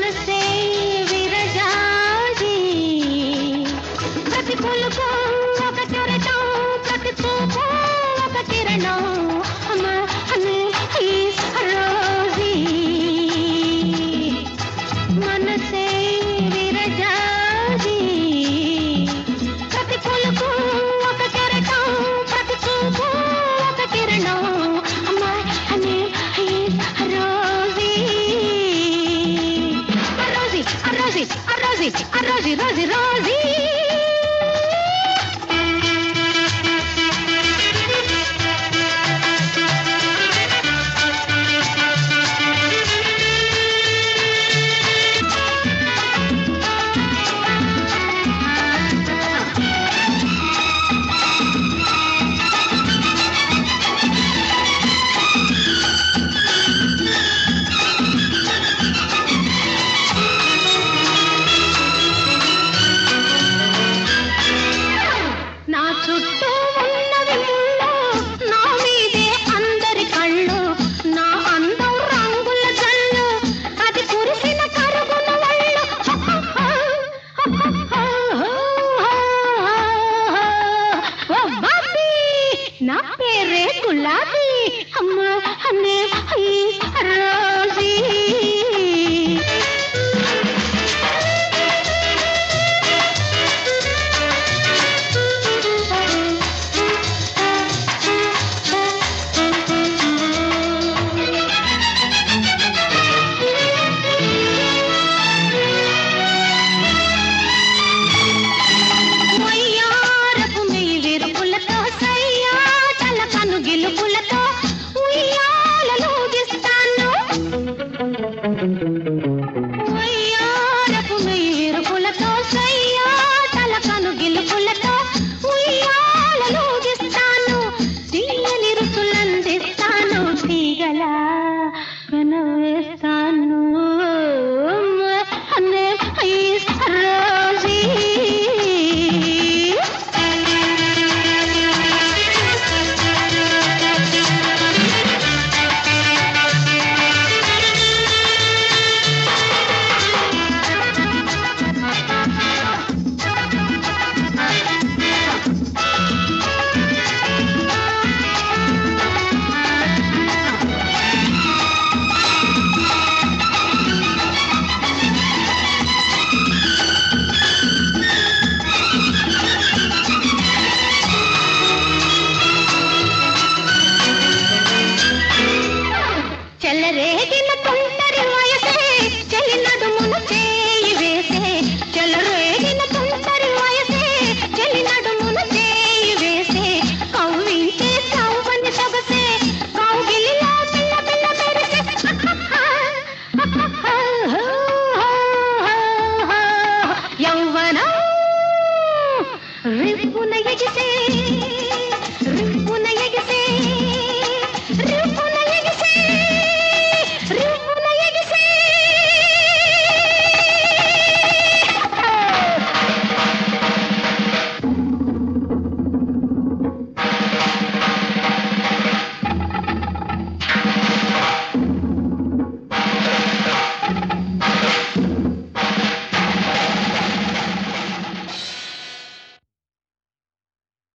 మనసే విరజాజి ప్రతి పులుపు ఒక కెరటం ప్రతి చూపు ఒక కిరణం రోజీ మనసే విరజాజి ప్రతి పులుపు ఒక కెరటం ప్రతి చూపు ఒక కిరణం Rosie, Rosie, Rosie. చుట్టూ ఉన్నవి ముళ్ళు నా మీదే అందరి కళ్ళు నా అందం రంగుల జల్లు అది కురిసిన కరుగున వళ్ళు ఓ బాబీ నా పేరే గులాబీ అమ్మ అన్నే రోజీ గిలుపులతో ఉయ్యాలూగిస్తాను ఉయ్యారపు మెయ్యిరుపులతో సయ్యాటల కను గిలుపులతో ఉయ్యాలూగిస్తాను తీయని రుచులందిస్తాను తీగలా కనవేస్తాను అన్నే రోజీ చెలరేగిన తుంటరి వయసే చెలి నడుమును చేయి వేసే చెలరేగిన తుంటరి వయసే చెలి నడుమును చేయి వేసే కవ్వించే కవ్వని సొగసే కౌగిలిలో పిల్ల పిల్ల మెరిసే యౌవనం రివ్వున ఎగిసే